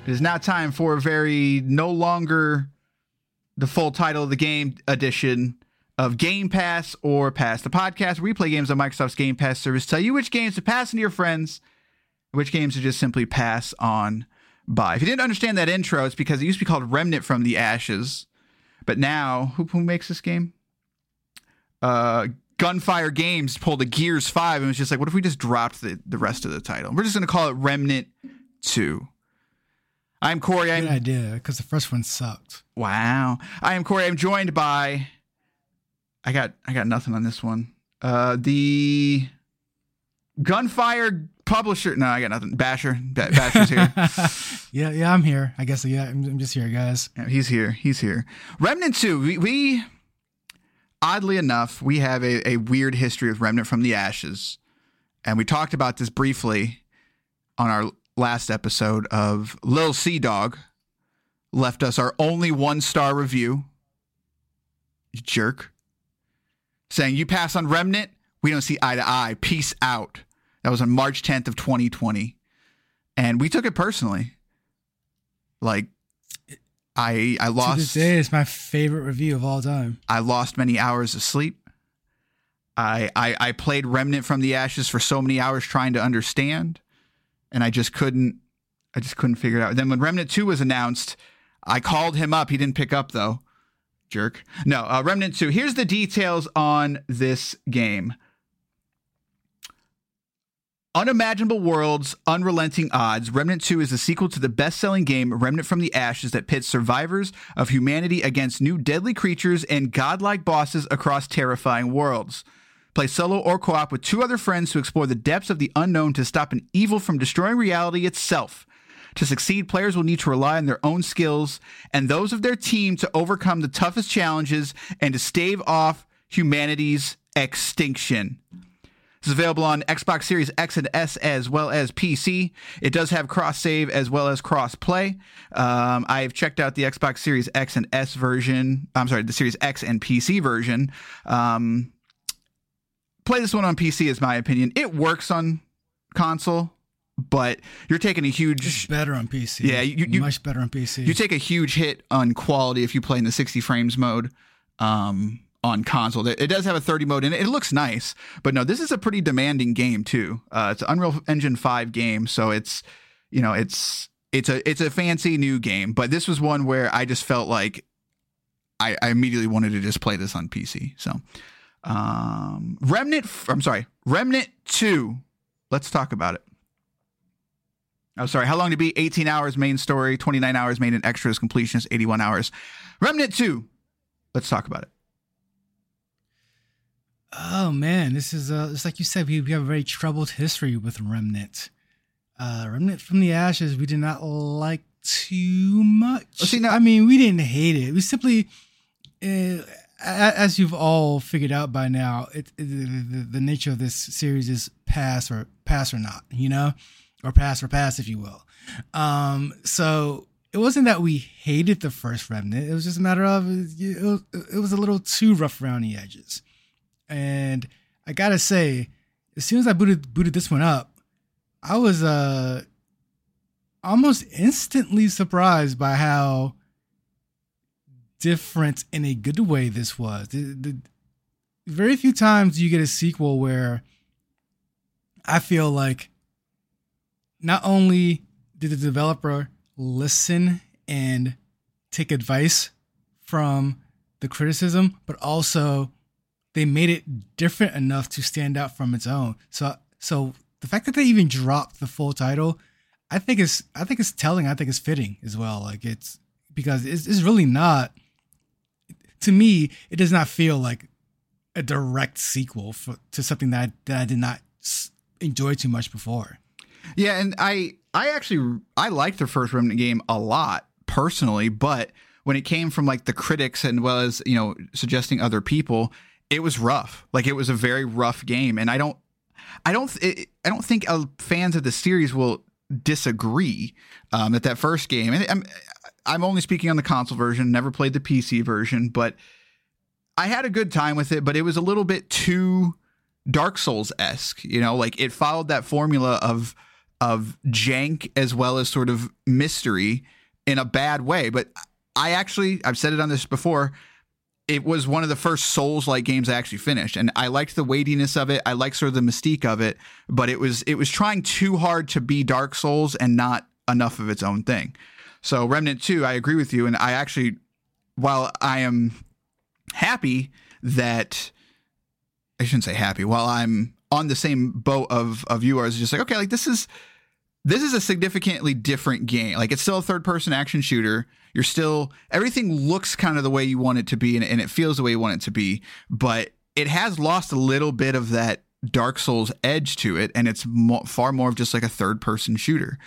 It is now time for a very no longer the full title of the game edition of Game Pass or Pass, the podcast where we play games on Microsoft's Game Pass service, tell you which games to pass into your friends, which games to just simply pass on by. If you didn't understand that intro, it's because it used to be called Remnant from the Ashes. But now, who makes this game? Gunfire Games pulled a Gears 5 and was just like, what if we just dropped the rest of the title? We're just going to call it Remnant 2. I'm Corey. Good idea, because the first one sucked. Wow. I am Corey. I'm joined by... I got nothing on this one. The Gunfire publisher... No, I got nothing. Basher's here. Yeah, I'm here. I guess, I'm just here, guys. Yeah, he's here. Remnant 2. We oddly enough, we have a weird history with Remnant from the Ashes. And we talked about this briefly on our last episode of Lil Sea Dog left us our only 1-star review. You jerk. Saying, you pass on Remnant, we don't see eye to eye. Peace out. That was on March 10th of 2020. And we took it personally. Like, I lost... To this day, it's my favorite review of all time. I lost many hours of sleep. I played Remnant from the Ashes for so many hours trying to understand. And I just couldn't figure it out. Then when Remnant 2 was announced, I called him up. He didn't pick up, though. Jerk. No, Remnant 2. Here's the details on this game. Unimaginable worlds, unrelenting odds. Remnant 2 is a sequel to the best-selling game Remnant from the Ashes that pits survivors of humanity against new deadly creatures and godlike bosses across terrifying worlds. Play solo or co-op with 2 other friends to explore the depths of the unknown to stop an evil from destroying reality itself. To succeed, players will need to rely on their own skills and those of their team to overcome the toughest challenges and to stave off humanity's extinction. This is available on Xbox Series X and S as well as PC. It does have cross-save as well as cross-play. I've checked out the Xbox Series X and S version. I'm sorry, the Series X and PC version. Play this one on PC is my opinion. It works on console, but you're taking a huge... It's better on PC. Yeah, you much better on PC. You take a huge hit on quality if you play in the 60 frames mode on console. It does have a 30 mode in it. It looks nice, but no, this is a pretty demanding game too. It's an Unreal Engine 5 game, so it's a fancy new game. But this was one where I just felt like I immediately wanted to just play this on PC. So. Remnant 2. Let's talk about it. Oh, sorry. How long to beat? 18 hours main story, 29 hours main and extras, completionist, 81 hours. Remnant 2. Let's talk about it. Oh man, this is it's like you said, we have a very troubled history with Remnant. Remnant from the Ashes, we did not like too much. I mean, we didn't hate it. We simply as you've all figured out by now, the nature of this series is pass or not, or pass, if you will. So it wasn't that we hated the first Remnant. It was just a matter of it was a little too rough around the edges. And I gotta say, as soon as I booted this one up, I was almost instantly surprised by how different in a good way this was. The very few times you get a sequel where I feel like not only did the developer listen and take advice from the criticism, but also they made it different enough to stand out from its own. So the fact that they even dropped the full title, I think it's telling. I think it's fitting as well. Like it's because it's really not. To me, it does not feel like a direct sequel to something that I did not enjoy too much before. Yeah, and I liked the first Remnant game a lot personally, but when it came from like the critics and was suggesting other people, it was rough. Like it was a very rough game, and I don't think fans of the series will disagree that first game. And I'm only speaking on the console version, never played the PC version, but I had a good time with it, but it was a little bit too Dark Souls-esque, like it followed that formula of jank as well as sort of mystery in a bad way. But I've said it on this before, it was one of the first Souls-like games I actually finished, and I liked the weightiness of it. I liked sort of the mystique of it, but it was trying too hard to be Dark Souls and not enough of its own thing. So Remnant 2, I agree with you, and I actually, while I am happy that, I shouldn't say happy, while I'm on the same boat of you, I was just like, okay, like this is a significantly different game. Like, it's still a third-person action shooter. You're still, everything looks kind of the way you want it to be, and it feels the way you want it to be, but it has lost a little bit of that Dark Souls edge to it, and it's far more of just like a third-person shooter.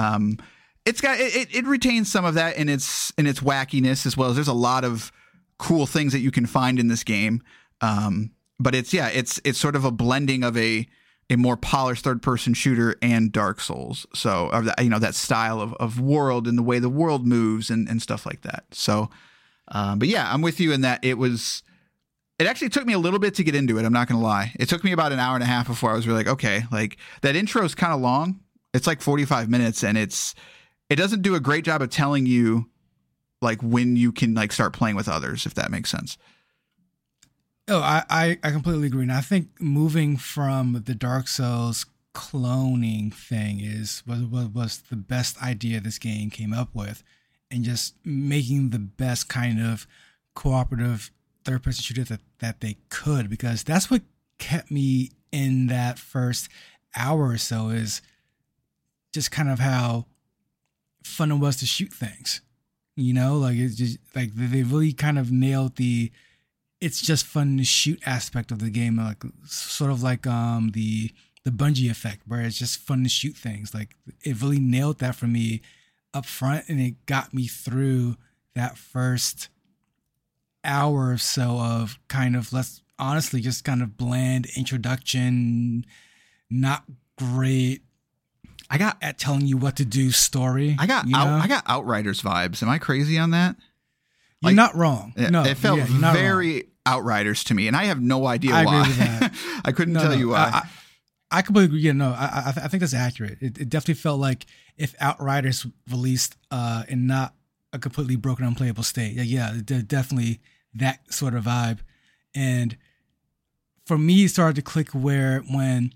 It retains some of that in its wackiness, as well as there's a lot of cool things that you can find in this game. But it's sort of a blending of a more polished third-person shooter and Dark Souls. So, that style of world and the way the world moves and stuff like that. So, but yeah, I'm with you in that it actually took me a little bit to get into it. I'm not going to lie. It took me about an hour and a half before I was really like, okay, like that intro is kind of long. It's like 45 minutes, and it doesn't do a great job of telling you like when you can like start playing with others, if that makes sense. Oh, I completely agree. And I think moving from the Dark Souls cloning thing was the best idea this game came up with, and just making the best kind of cooperative third-person shooter that they could, because that's what kept me in that first hour or so, is just kind of how fun it was to shoot things. Like it's just like they really kind of nailed it's just fun to shoot aspect of the game, like sort of like the Bungie effect, where it's just fun to shoot things. Like, it really nailed that for me up front, and it got me through that first hour or so of kind of, let's honestly, just kind of bland introduction, not great. I got at telling you what to do story. I got Outriders vibes. Am I crazy on that? You're not wrong. No, it felt very Outriders to me, and I have no idea why. I agree with that. I couldn't tell you why. I completely agree. Yeah, no, I think that's accurate. It definitely felt like if Outriders released in not a completely broken, unplayable state. Yeah, definitely that sort of vibe. And for me, it started to click when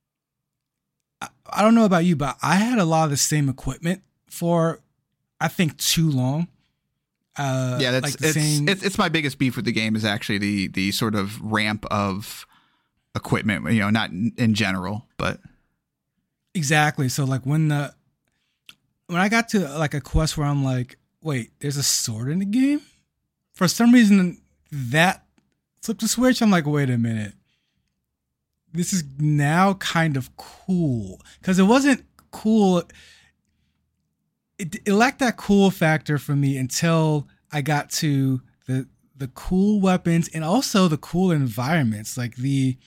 I don't know about you, but I had a lot of the same equipment for, I think, too long. It's my biggest beef with the game is actually the sort of ramp of equipment, not in general, but exactly. So like when I got to like a quest where I'm like, wait, there's a sword in the game? For some reason that flipped the switch. I'm like, wait a minute. This is now kind of cool, because it wasn't cool. It lacked that cool factor for me until I got to the cool weapons and also the cool environments. Like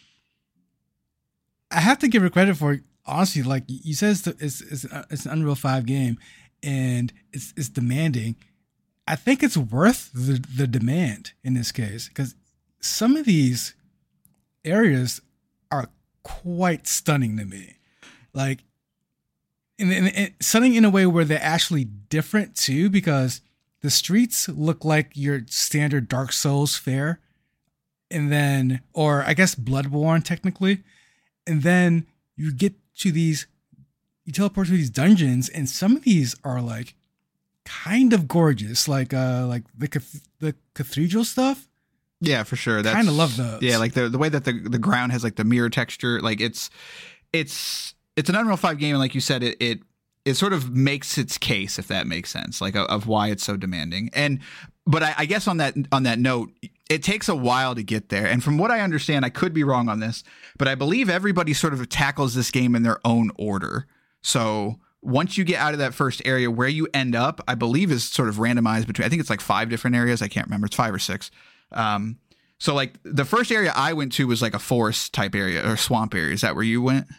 I have to give her credit for, honestly, like you said, it's an Unreal 5 game, and it's demanding. I think it's worth the demand in this case, because some of these areas are quite stunning to me. Like, and stunning in a way where they're actually different too, because the streets look like your standard Dark Souls fare, and then, or I guess Bloodborne technically, and then you teleport to these dungeons, and some of these are like kind of gorgeous, like the cathedral stuff. Yeah, for sure. Kind of love those. Yeah, like the way that the ground has like the mirror texture, like it's an Unreal 5 game, and like you said, it sort of makes its case, if that makes sense, like of why it's so demanding. But I guess on that note, it takes a while to get there. And from what I understand, I could be wrong on this, but I believe everybody sort of tackles this game in their own order. So once you get out of that first area, where you end up, I believe is sort of randomized between, I think it's like 5 different areas. I can't remember. It's 5 or 6. So like the first area I went to was like a forest type area or swamp area. Is that where you went?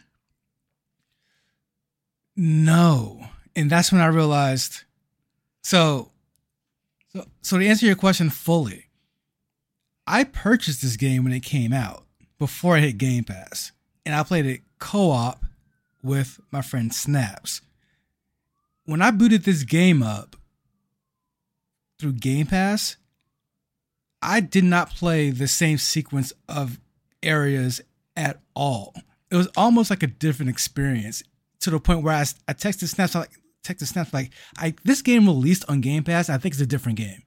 No. And that's when I realized. So to answer your question fully, I purchased this game when it came out, before it hit Game Pass, and I played it co-op with my friend Snaps. When I booted this game up through Game Pass, I did not play the same sequence of areas at all. It was almost like a different experience, to the point where I texted Snaps like, this game released on Game Pass. I think it's a different game.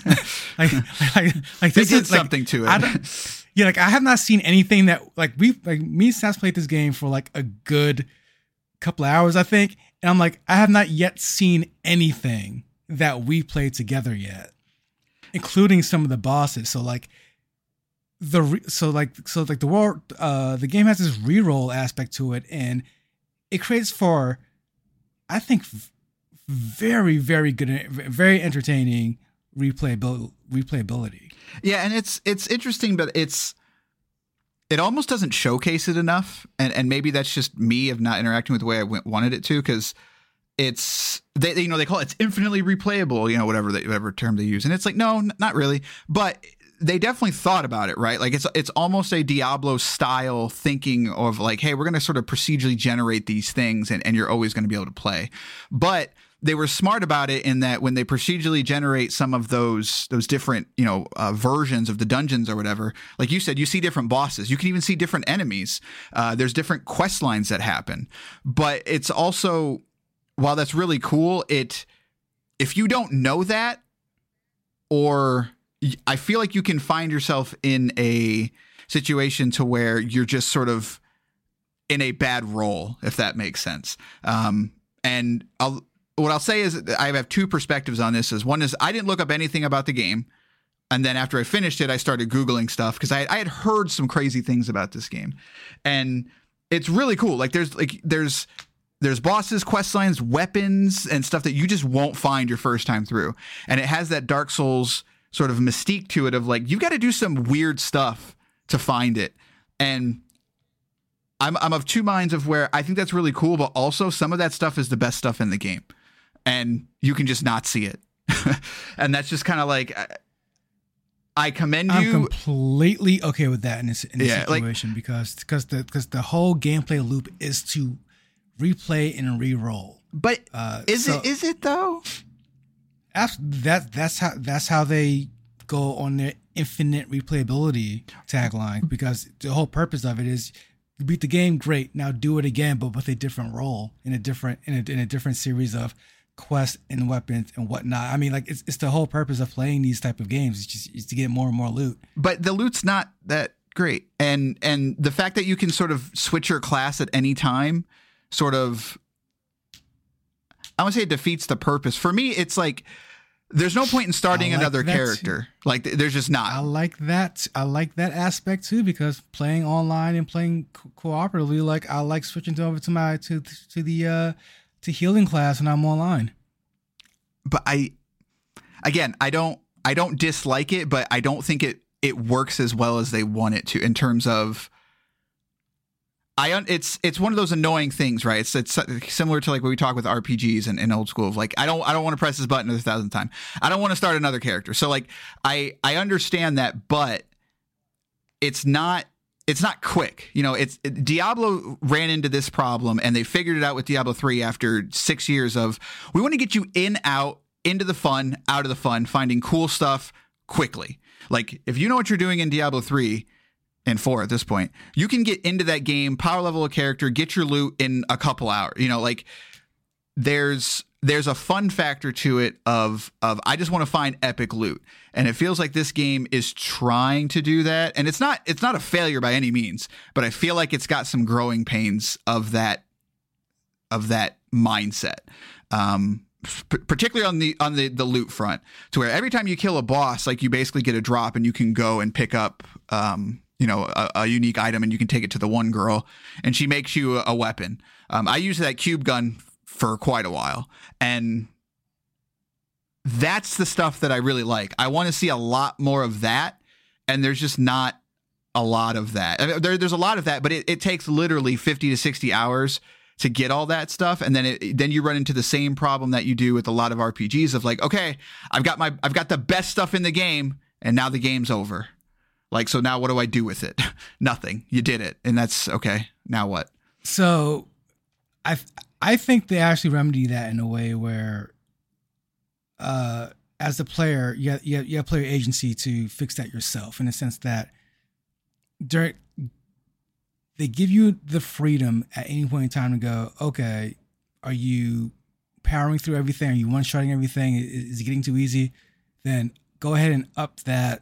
like this is something to it. I have not seen anything that me and Snaps played this game for like a good couple of hours, I think, and I'm like, I have not yet seen anything that we played together yet, including some of the bosses. So like the world, the game has this reroll aspect to it, and it creates for, I think, very, very good, very entertaining replayability. Yeah, and it's interesting, but it almost doesn't showcase it enough, and maybe that's just me of not interacting with the way I wanted it to, because it's they call it, it's infinitely replayable, whatever term they use, and it's like, no, not really, but they definitely thought about it, right? Like it's almost a Diablo style thinking of like, hey, we're going to sort of procedurally generate these things, and you're always going to be able to play. But they were smart about it in that when they procedurally generate some of those different, versions of the dungeons or whatever, like you said, you see different bosses. You can even see different enemies. There's different quest lines that happen. But it's also, while that's really cool, if you don't know that, or I feel like you can find yourself in a situation to where you're just sort of in a bad role, if that makes sense. And what I'll say is I have two perspectives on this. One is I didn't look up anything about the game. And then after I finished it, I started Googling stuff because I had heard some crazy things about this game. And it's really cool. Like there's bosses, quest lines, weapons, and stuff that you just won't find your first time through. And it has that Dark Souls sort of mystique to it of like, you got to do some weird stuff to find it. And I'm of two minds of where I think that's really cool, but also some of that stuff is the best stuff in the game, and you can just not see it. And that's just kind of like, I commend you. I'm completely okay with that in this situation, because the whole gameplay loop is to replay and re-roll. But is it though? That's how they go on their infinite replayability tagline, because the whole purpose of it is you beat the game, great, now do it again, but with a different role in a different series of quests and weapons and whatnot. I mean, like it's the whole purpose of playing these type of games is to get more and more loot. But the loot's not that great, and the fact that you can sort of switch your class at any time, sort of, I want to say it defeats the purpose. For me, it's like there's no point in starting another character. Like there's just not. I like that aspect too, because playing online and playing cooperatively, like I like switching over to my to healing class when I'm online. But I don't dislike it, but I don't think it works as well as they want it to in terms of. It's one of those annoying things, right? It's similar to like when we talk with RPGs and old school of like, I don't want to press this button 1,000 times. I don't want to start another character. So like, I understand that, but it's not quick. Diablo ran into this problem, and they figured it out with Diablo 3 after 6 years of, we want to get you into the fun, out of the fun, finding cool stuff quickly. Like if you know what you're doing in Diablo 3, and 4 at this point, you can get into that game, power level a character, get your loot in a couple hours. Like there's a fun factor to it of I just want to find epic loot. And it feels like this game is trying to do that. And it's not a failure by any means, but I feel like it's got some growing pains of that mindset. Particularly on the loot front, to where every time you kill a boss, like you basically get a drop and you can go and pick up a unique item, and you can take it to the one girl and she makes you a weapon. I used that cube gun for quite a while, and that's the stuff that I really like. I want to see a lot more of that, and there's just not a lot of that. I mean, there's a lot of that, but it takes literally 50 to 60 hours to get all that stuff. And then you run into the same problem that you do with a lot of RPGs of like, okay, I've got the best stuff in the game, and now the game's over. Like, so now what do I do with it? Nothing. You did it. And that's okay. Now what? So I I think they actually remedy that in a way where, as a player, you have player agency to fix that yourself, in the sense that during they give you the freedom at any point in time to go, okay, are you powering through everything? Are you one-shotting everything? Is it getting too easy? Then go ahead and up that.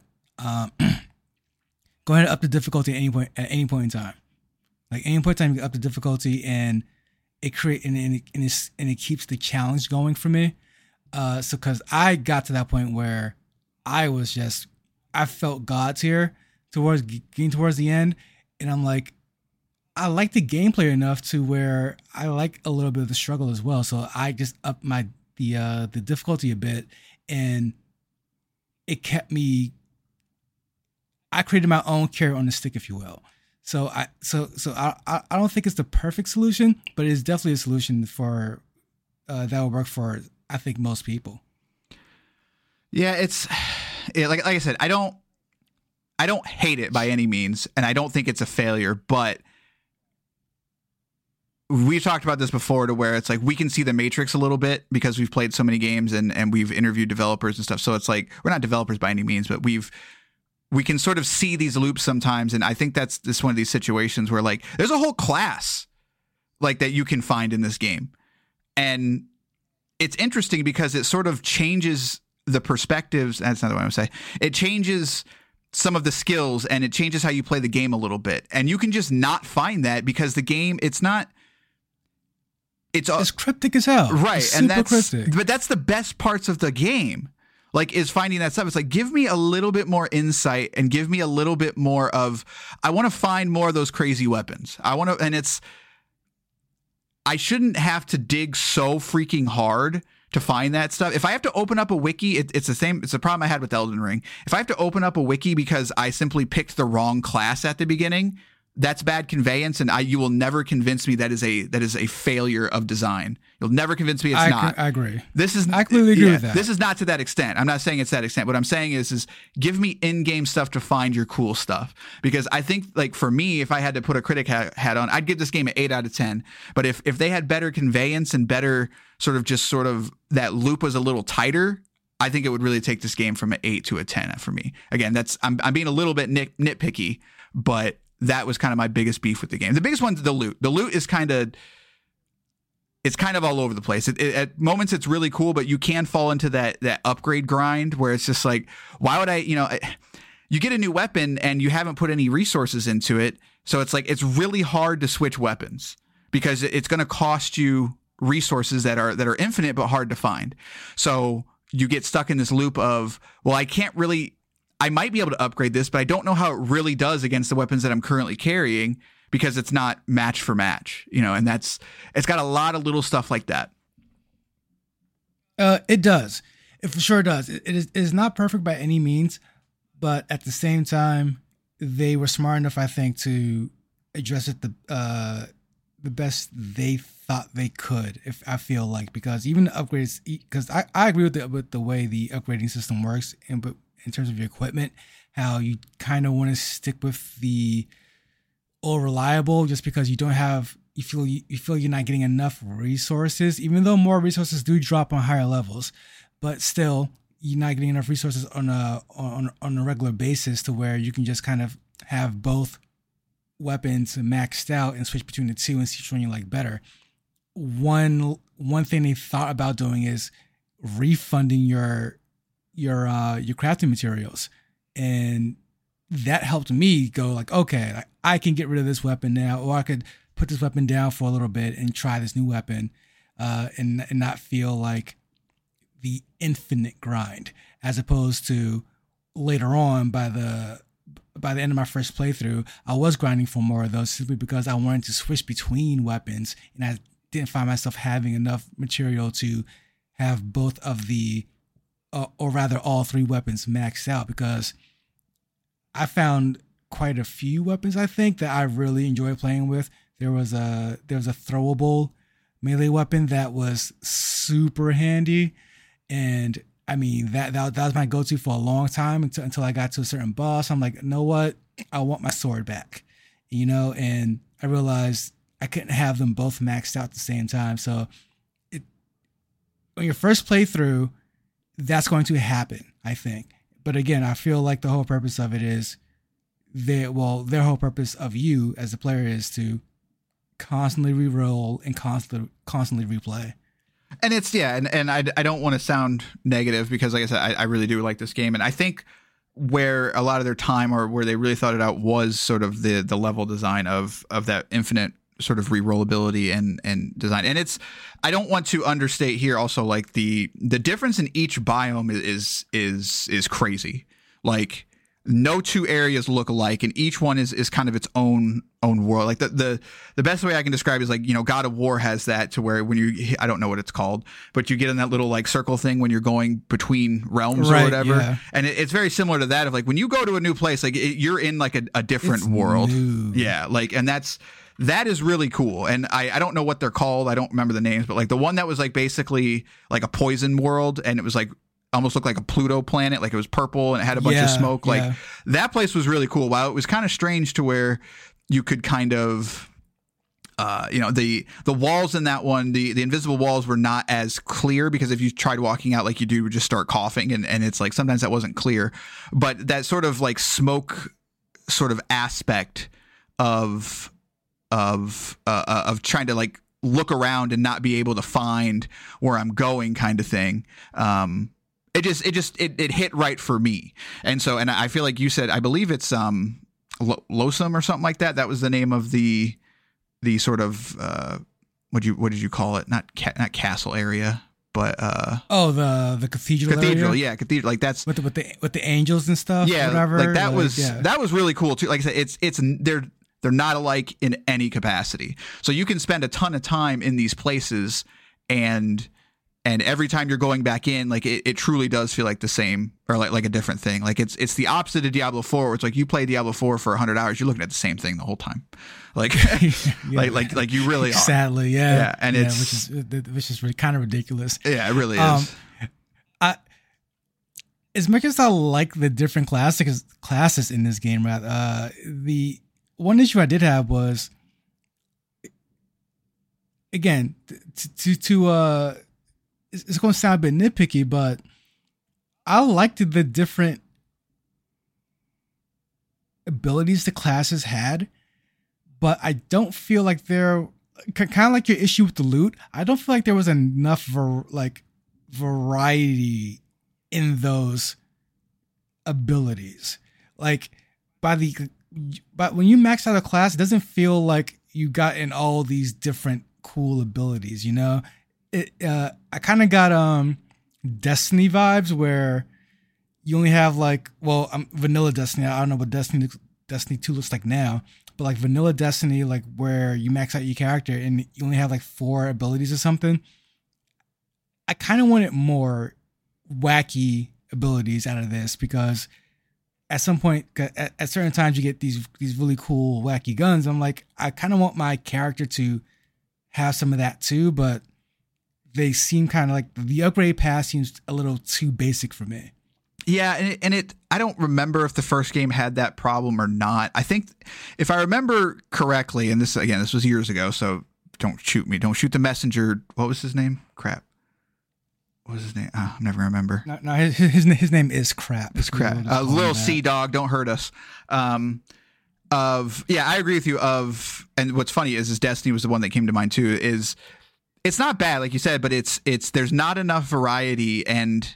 Go ahead and up the difficulty at any point in time. Like any point in time, you can up the difficulty, and it it keeps the challenge going for me. So because I got to that point where I felt God tier getting towards the end, and I'm like, I like the gameplay enough to where I like a little bit of the struggle as well. So I just upped the difficulty a bit, and it kept me. I created my own carrot on the stick, if you will. So I don't think it's the perfect solution, but it's definitely a solution for that will work for, I think, most people. Yeah, like I said, I don't hate it by any means, and I don't think it's a failure, but we've talked about this before, to where it's like we can see the matrix a little bit because we've played so many games and we've interviewed developers and stuff. So it's like, we're not developers by any means, but we can sort of see these loops sometimes. And I think that's just one of these situations where, like, there's a whole class like that you can find in this game. And it's interesting because it sort of changes the perspectives. That's not the way I would say. It changes some of the skills, and it changes how you play the game a little bit. And you can just not find that because the game, it's cryptic as hell. Right. And that's the best parts of the game. Like, is finding that stuff. It's like, give me a little bit more insight and give me a little bit more of, I want to find more of those crazy weapons. I shouldn't have to dig so freaking hard to find that stuff. If I have to open up a wiki, it's the problem I had with Elden Ring. If I have to open up a wiki because I simply picked the wrong class at the beginning, that's bad conveyance, and you will never convince me that is a failure of design. You'll never convince me it's not. I agree. I completely agree with that. This is not to that extent. I'm not saying it's that extent. What I'm saying is give me in-game stuff to find your cool stuff. Because I think, like, for me, if I had to put a critic hat on, I'd give this game an 8 out of 10. But if they had better conveyance and better sort of that loop was a little tighter, I think it would really take this game from an 8 to a 10 for me. Again, I'm being a little bit nitpicky, but that was kind of my biggest beef with the game. The biggest one's the loot. The loot is kind of all over the place. At moments it's really cool, but you can fall into that upgrade grind where it's just like, why would you get a new weapon and you haven't put any resources into it. So it's like, it's really hard to switch weapons because it's going to cost you resources that are infinite, but hard to find. So you get stuck in this loop of, well, I might be able to upgrade this, but I don't know how it really does against the weapons that I'm currently carrying because it's not match for match, and it's got a lot of little stuff like that. It does. It for sure does. It is not perfect by any means, but at the same time, they were smart enough, I think, to address it the best they thought they could, if I feel like, because even the upgrades, because I agree with the way the upgrading system works, but in terms of your equipment, how you kind of want to stick with the all reliable, just because you feel you're not getting enough resources, even though more resources do drop on higher levels, but still you're not getting enough resources on a regular basis to where you can just kind of have both weapons maxed out and switch between the two and see which one you like better. One thing they thought about doing is refunding your crafting materials, and that helped me go like, okay, I can get rid of this weapon now, or I could put this weapon down for a little bit and try this new weapon, and not feel like the infinite grind, as opposed to later on by the end of my first playthrough, I was grinding for more of those simply because I wanted to switch between weapons, and I didn't find myself having enough material to have both of the or rather all three weapons maxed out, because I found quite a few weapons, I think, that I really enjoy playing with. There was a throwable melee weapon that was super handy, and I mean that was my go-to for a long time until I got to a certain boss. I'm like, you know what? I want my sword back, and I realized I couldn't have them both maxed out at the same time. So on your first playthrough, that's going to happen, I think. But again, I feel like the whole purpose of it is their whole purpose of you as a player is to constantly re-roll and constantly replay. And it's, and I don't want to sound negative because, like I said, I really do like this game. And I think where a lot of their time or where they really thought it out was sort of the level design of that infinite sort of re-rollability and design. And it's, I don't want to understate here also, like the difference in each biome is crazy. Like, no two areas look alike, and each one is kind of its own world. Like the best way I can describe it is like, you know, God of War has that to where when you, I don't know what it's called, but you get in that little like circle thing when you're going between realms or whatever. Yeah. And it's very similar to that of like when you go to a new place, like you're in like a different world. New. Yeah. Like, and that is really cool. And I don't know what they're called. I don't remember the names, but like the one that was like basically like a poison world, and it was like almost looked like a Pluto planet, like it was purple and it had a bunch of smoke. Like that place was really cool. While it was kind of strange to where you could kind of, you know, the walls in that one, the invisible walls were not as clear because if you tried walking out like you do, you would just start coughing, and it's like sometimes that wasn't clear. But that sort of like smoke sort of aspect of trying to like look around and not be able to find where I'm going kind of thing. It hit right for me. And so, and I feel like you said, I believe it's Losum or something like that. That was the name of the sort of what did you call it? Not castle area, but the cathedral area? Yeah, cathedral. Like that's with the angels and stuff. Yeah, whatever. Like that was really cool too. Like I said, it's they're not alike in any capacity. So you can spend a ton of time in these places, and every time you're going back in, like it truly does feel like the same or like a different thing. Like it's the opposite of Diablo 4, where it's like you play Diablo 4 for 100 hours, you're looking at the same thing the whole time. Like, like you really are. Sadly, yeah. Yeah, and which is really kind of ridiculous. Yeah, it really is. As much as I like the different classes in this game, right? The one issue I did have was, again, it's going to sound a bit nitpicky, but I liked the different abilities the classes had, but I don't feel like they're kind of like your issue with the loot. I don't feel like there was enough variety in those abilities. Like but when you max out a class, it doesn't feel like you got in all these different cool abilities, you know? I kind of got Destiny vibes where you only have like, well, vanilla Destiny. I don't know what Destiny 2 looks like now, but like vanilla Destiny, like where you max out your character and you only have like 4 abilities or something. I kind of wanted more wacky abilities out of this, because at some point, at certain times, you get these really cool wacky guns. I'm like, I kind of want my character to have some of that too, but they seem kind of like the upgrade path seems a little too basic for me. Yeah, and I don't remember if the first game had that problem or not. I think if I remember correctly, and this was years ago, so don't shoot me. Don't shoot the messenger. What was his name? Crap. What was his name? I'll never remember. No, his name is Crap. It's Crap. Little Sea Dog, don't hurt us. I agree with you. And what's funny is Destiny was the one that came to mind too. It's not bad, like you said, but it's there's not enough variety, and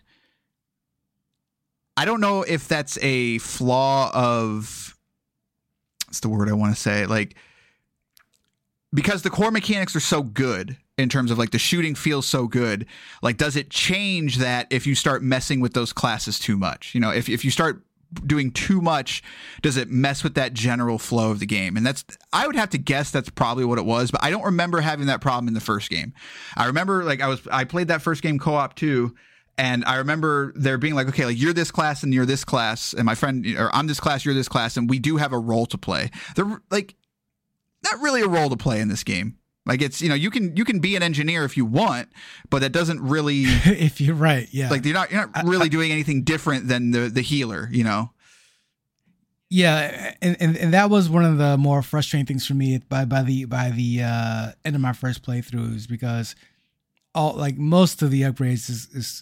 I don't know if that's a flaw of, what's the word I want to say, like, because the core mechanics are so good in terms of like the shooting feels so good. Like, does it change that if you start messing with those classes too much? You know, if you start doing too much, does it mess with that general flow of the game? And I would have to guess that's probably what it was, but I don't remember having that problem in the first game. I remember like I played that first game co-op too, and I remember there being like, okay, like you're this class and you're this class, and my friend, or I'm this class, you're this class, and we do have a role to play. They're like not really a role to play in this game. Like, it's, you know, you can be an engineer if you want, but that doesn't really if you're right, yeah. Like you're not really doing anything different than the healer, you know. Yeah, and that was one of the more frustrating things for me by the end of my first playthroughs, because all like most of the upgrades is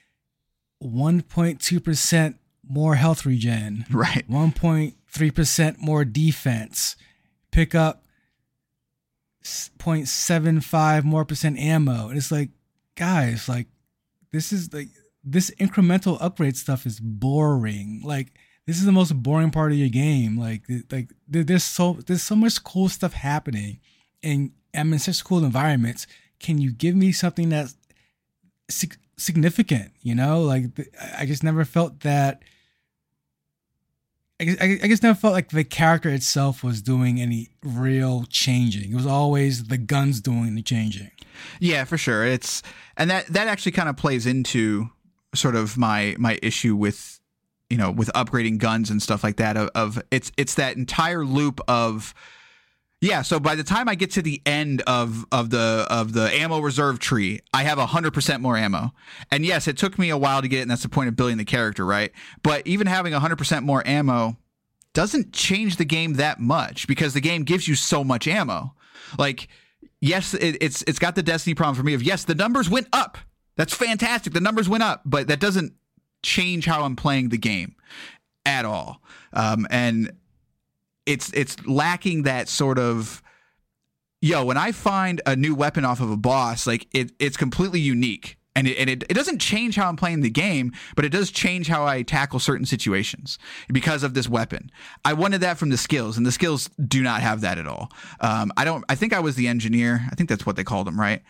1.2% more health regen, right? 1.3% more defense, pick up 0.75 more percent ammo. And it's like, guys, like this incremental upgrade stuff is boring. Like, this is the most boring part of your game. Like there's so much cool stuff happening, and I'm in such cool environments. Can you give me something that's significant? You know, like I just never felt that. I just never felt like the character itself was doing any real changing. It was always the guns doing the changing. Yeah, for sure. And that actually kind of plays into sort of my issue with, you know, with upgrading guns and stuff like that. Of it's that entire loop of, yeah. So by the time I get to the end of the ammo reserve tree, I have 100% more ammo. And yes, it took me a while to get it, and that's the point of building the character, right? But even having 100% more ammo doesn't change the game that much, because the game gives you so much ammo. Like, yes, it's got the Destiny problem for me of, yes, the numbers went up. That's fantastic. The numbers went up, but that doesn't change how I'm playing the game at all. And it's lacking that sort of, when I find a new weapon off of a boss, like it's completely unique. And it doesn't change how I'm playing the game, but it does change how I tackle certain situations because of this weapon. I wanted that from the skills, and the skills do not have that at all. I think I was the engineer. I think that's what they called him, right?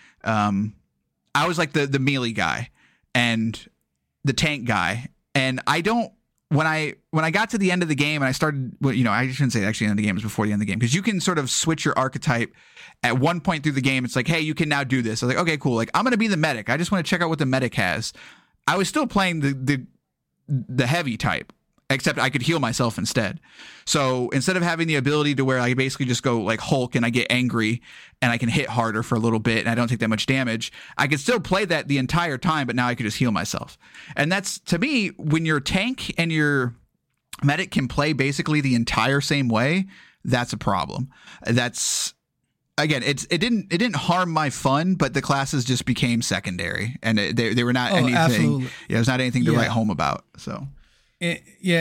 I was like the melee guy and the tank guy. And when I got to the end of the game and I started, I shouldn't say actually the end of the game, it was before the end of the game, because you can sort of switch your archetype at one point through the game. It's like, hey, you can now do this. I was like, okay, cool. Like, I'm going to be the medic. I just want to check out what the medic has. I was still playing the heavy type, except I could heal myself instead. So instead of having the ability to where I basically just go like Hulk and I get angry and I can hit harder for a little bit and I don't take that much damage, I could still play that the entire time, but now I could just heal myself. And that's, to me, when your tank and your medic can play basically the entire same way, that's a problem. That's, again, it didn't harm my fun, but the classes just became secondary, and they were not anything. Absolutely. Yeah, it was not anything to write home about. So. And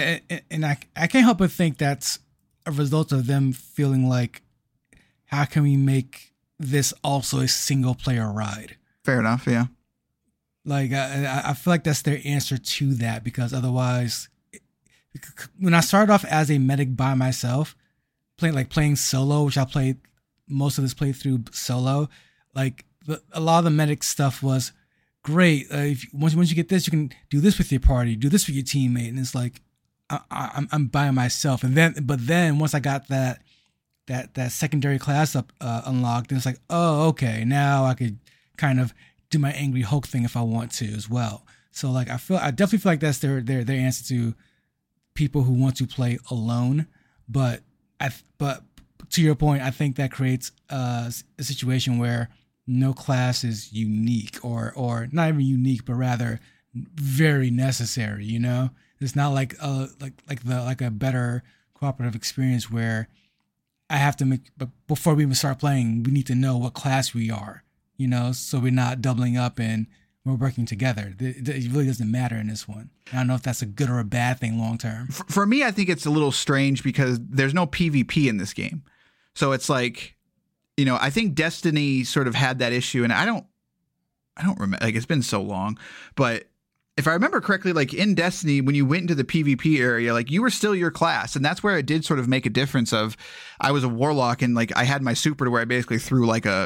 I can't help but think that's a result of them feeling like, how can we make this also a single player ride? Fair enough, yeah. Like I feel like that's their answer to that, because otherwise, when I started off as a medic by myself, playing solo, which I played most of this playthrough solo, like a lot of the medic stuff was great. Once you get this, you can do this with your party, do this with your teammate, and it's like I'm by myself. But then once I got that secondary class up unlocked, and it's like, oh, okay, now I could kind of do my angry Hulk thing if I want to as well. So like I definitely feel like that's their answer to people who want to play alone. But to your point, I think that creates a situation where no class is unique, or not even unique, but rather very necessary. You know, it's not like a better cooperative experience where I have to make, but before we even start playing, we need to know what class we are. You know, so we're not doubling up and we're working together. It really doesn't matter in this one. I don't know if that's a good or a bad thing long term. For me, I think it's a little strange because there's no PvP in this game. So it's like, I think Destiny sort of had that issue, and I don't remember, like, it's been so long, but if I remember correctly, like in Destiny, when you went into the PvP area, like you were still your class, and that's where it did sort of make a difference. Of I was a warlock, and like I had my super to where I basically threw like a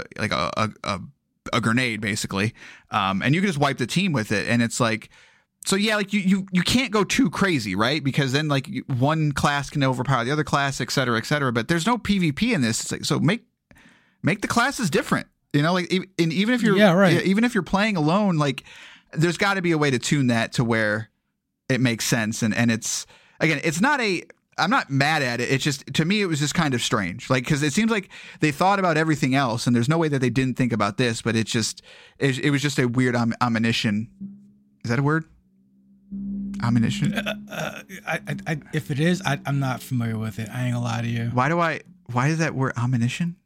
grenade basically, and you could just wipe the team with it, and it's like. So yeah, like you can't go too crazy, right? Because then like one class can overpower the other class, et cetera, et cetera. But there's no PvP in this. It's like, so make the classes different, like, and even if you're even if you're playing alone, like there's got to be a way to tune that to where it makes sense. And it's, again, it's not I'm not mad at it. It's just, to me, it was just kind of strange. Like, because it seems like they thought about everything else, and there's no way that they didn't think about this. But it was just a weird ammunition. Is that a word? Ammunition? If it is, I'm not familiar with it. I ain't gonna lie to you. Why is that word ammunition?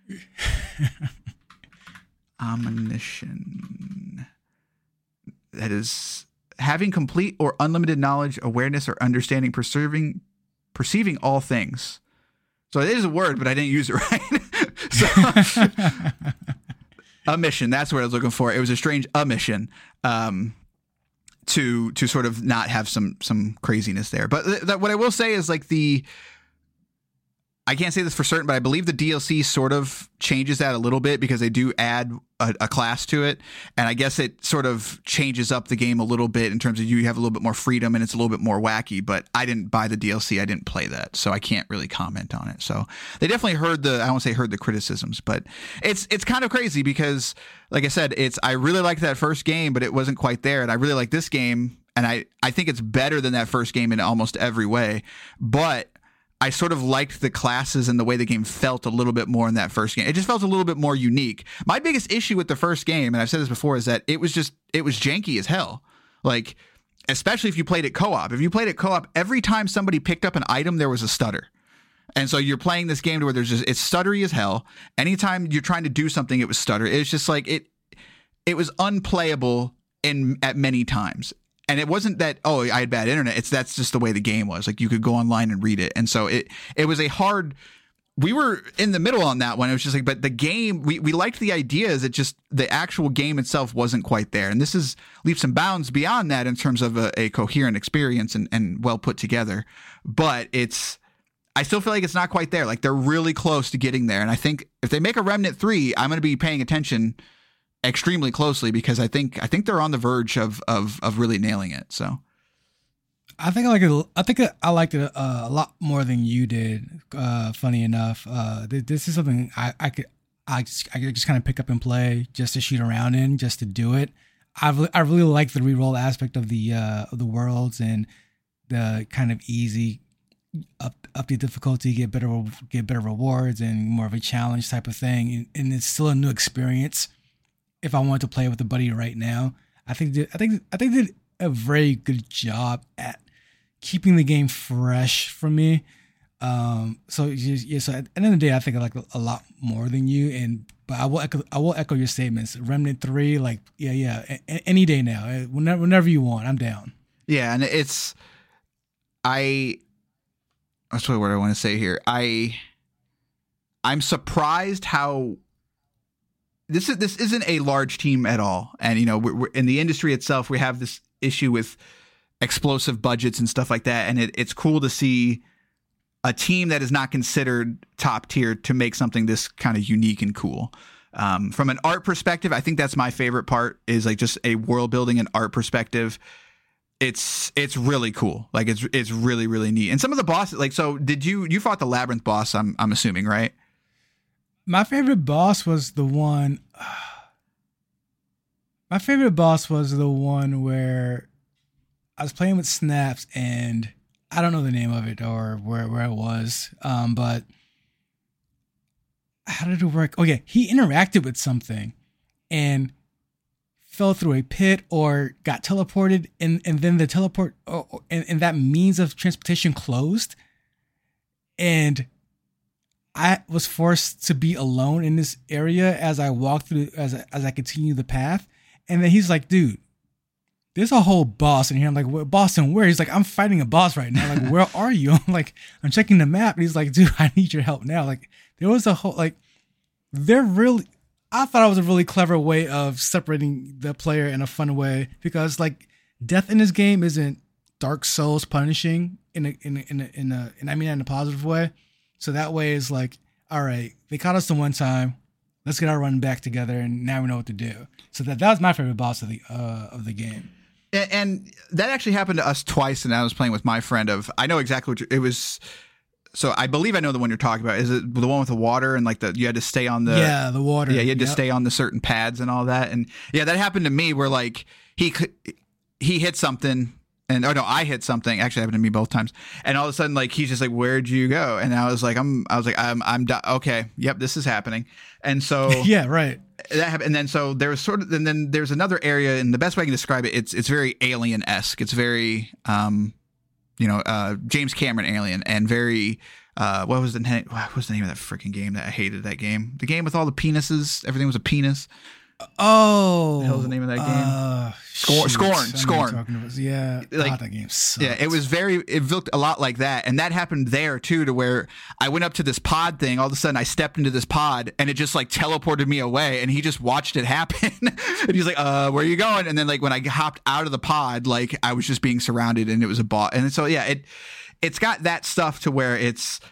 Ammunition. That is having complete or unlimited knowledge, awareness, or understanding, perceiving all things. So it is a word, but I didn't use it right. So, omission. That's what I was looking for. It was a strange omission. To sort of not have some craziness there. But what I will say is like I can't say this for certain, but I believe the DLC sort of changes that a little bit because they do add a class to it. And I guess it sort of changes up the game a little bit in terms of you have a little bit more freedom and it's a little bit more wacky, but I didn't buy the DLC. I didn't play that. So I can't really comment on it. So they definitely heard I won't say heard the criticisms, but it's kind of crazy because like I said, I really liked that first game, but it wasn't quite there. And I really like this game. And I think it's better than that first game in almost every way, but I sort of liked the classes and the way the game felt a little bit more in that first game. It just felt a little bit more unique. My biggest issue with the first game, and I've said this before, is that it was janky as hell. Like, especially if you played it co-op. If you played it co-op, every time somebody picked up an item, there was a stutter. And so you're playing this game to where it's stuttery as hell. Anytime you're trying to do something, it was stutter. It's just like it was unplayable at many times. And it wasn't that, I had bad internet. That's just the way the game was. Like you could go online and read it. And so it was we were in the middle on that one. It was just like, but the game, we liked the ideas. It just, the actual game itself wasn't quite there. And this is leaps and bounds beyond that in terms of a coherent experience and well put together. But I still feel like it's not quite there. Like they're really close to getting there. And I think if they make a Remnant 3, I'm going to be paying attention extremely closely because I think they're on the verge of really nailing it. So I think I liked it a lot more than you did. Funny enough, this is something I could just kind of pick up and play just to shoot around in, just to do it. I really like the reroll aspect of the worlds and the kind of easy up the difficulty, get better rewards and more of a challenge type of thing, and it's still a new experience. If I wanted to play with a buddy right now, I think they did a very good job at keeping the game fresh for me. So at the end of the day, I think I like a lot more than you. But I will echo your statements. Remnant 3, like any day now, whenever you want, I'm down. Yeah, and that's what I want to say here. I'm surprised how. This isn't a large team at all. And, we're in the industry itself, we have this issue with explosive budgets and stuff like that. And it's cool to see a team that is not considered top tier to make something this kind of unique and cool. From an art perspective, I think that's my favorite part is like just a world building and art perspective. It's really cool. Like it's really, really neat. And some of the bosses, like, so did you fought the Labyrinth boss, I'm assuming, right? My favorite boss was the one. My favorite boss was the one where I was playing with Snaps, and I don't know the name of it or where it was. But how did it work? Oh yeah, he interacted with something, and fell through a pit or got teleported, and then the teleport and that means of transportation closed, and I was forced to be alone in this area as I walked through, as I continue the path. And then he's like, dude, there's a whole boss in here. I'm like, Boston, where? He's like, I'm fighting a boss right now. Like, where are you? I'm like, I'm checking the map. And he's like, dude, I need your help now. Like, there was a whole, like, I thought it was a really clever way of separating the player in a fun way, because like death in this game isn't Dark Souls punishing in a positive way. So that way is like, all right, they caught us the one time. Let's get our run back together, and now we know what to do. So that was my favorite boss of the game. And that actually happened to us twice. And I was playing with my friend. I know exactly what it was. So I believe I know the one you're talking about. Is it the one with the water and like you had to stay on the the water? Yeah, you had to stay on the certain pads and all that. And yeah, that happened to me where like he hit something. And I hit something. Actually, it happened to me both times. And all of a sudden, like he's just like, "Where'd you go?" And I was like, "I'm okay. Yep, this is happening." And so yeah, right. that happened. And then so there was sort of, and then there's another area, and the best way I can describe it, it's very Alien-esque. It's very, James Cameron Alien, and very, what was the name of that freaking game that I hated? That game, the game with all the penises. Everything was a penis. Oh, what the hell was the name of that game? Scorn. Yeah, like that game sucked. Yeah, it looked a lot like that, and that happened there too. To where I went up to this pod thing, all of a sudden I stepped into this pod, and it just like teleported me away, and he just watched it happen, and he's like, "Where are you going?" And then like when I hopped out of the pod, like I was just being surrounded, and it was a bot, and so yeah, it's got that stuff to where it's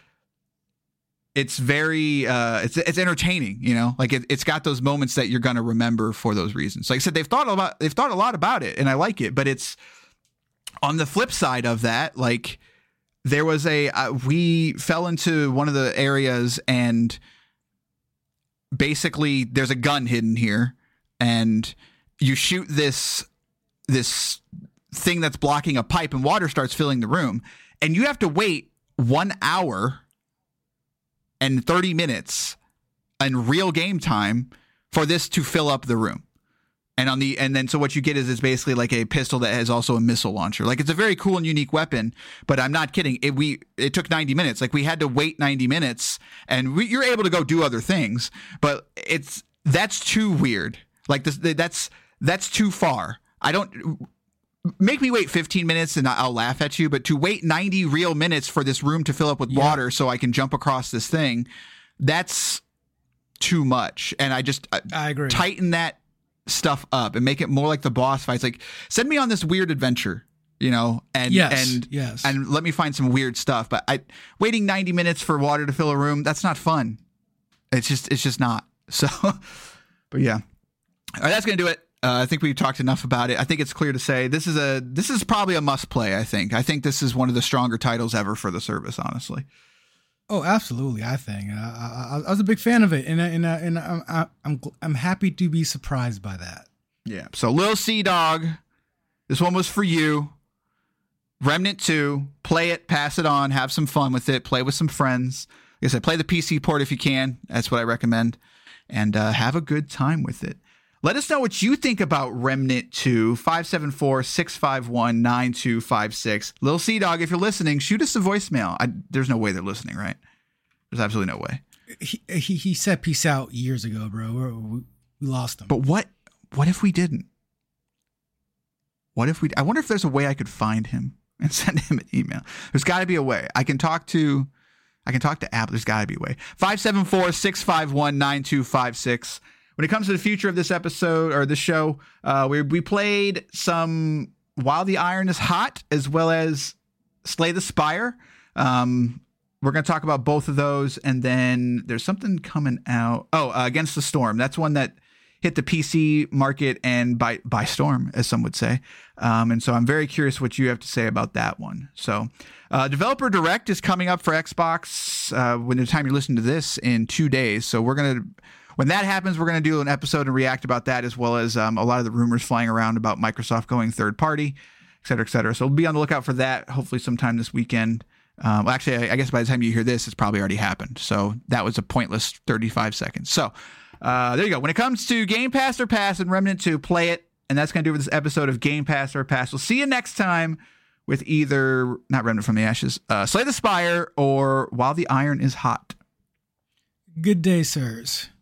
very it's entertaining, like it's got those moments that you're going to remember for those reasons. Like I said, they've thought a lot about it, and I like it, but it's on the flip side of that. Like there was we fell into one of the areas, and basically there's a gun hidden here, and you shoot this thing that's blocking a pipe, and water starts filling the room, and you have to wait 1 hour and 30 minutes in real game time for this to fill up the room. And then so what you get is it's basically like a pistol that has also a missile launcher. Like it's a very cool and unique weapon, but I'm not kidding. It took 90 minutes. Like we had to wait 90 minutes, and you're able to go do other things, but that's too weird. Like that's too far. I don't make me wait 15 minutes and I'll laugh at you, but to wait 90 real minutes for this room to fill up with water so I can jump across this thing, that's too much. And I agree. Tighten that stuff up and make it more like the boss fights. Like send me on this weird adventure, and let me find some weird stuff. But waiting 90 minutes for water to fill a room, that's not fun. It's just not. So, but yeah. All right, that's going to do it. I think we've talked enough about it. I think it's clear to say this is probably a must play. I think this is one of the stronger titles ever for the service, honestly. Oh, absolutely. I think I was a big fan of it, and I'm happy to be surprised by that. Yeah. So, Lil Sea Dog, this one was for you. Remnant 2, play it, pass it on, have some fun with it, play with some friends. Like I said, play the PC port if you can. That's what I recommend, and have a good time with it. Let us know what you think about Remnant 2, 574-651-9256. Lil Sea Dog, if you're listening, shoot us a voicemail. There's no way they're listening, right? There's absolutely no way. He said peace out years ago, bro. We lost him. But what if we didn't? I wonder if there's a way I could find him and send him an email. There's got to be a way. I can talk to Apple. There's got to be a way. 574-651-9256. When it comes to the future of this episode or this show, we played some While the Iron is Hot as well as Slay the Spire. We're going to talk about both of those, and then there's something coming out. Against the Storm. That's one that hit the PC market and by storm, as some would say. And so I'm very curious what you have to say about that one. So Developer Direct is coming up for Xbox when the time you're listening to this in 2 days. So when that happens, we're going to do an episode and react about that, as well as a lot of the rumors flying around about Microsoft going third party, et cetera, et cetera. So we'll be on the lookout for that, hopefully sometime this weekend. Actually, I guess by the time you hear this, it's probably already happened. So that was a pointless 35 seconds. So there you go. When it comes to Game Pass or Pass and Remnant 2, play it. And that's going to do it for this episode of Game Pass or Pass. We'll see you next time with either, not Remnant from the Ashes, Slay the Spire, or While the Iron is Hot. Good day, sirs.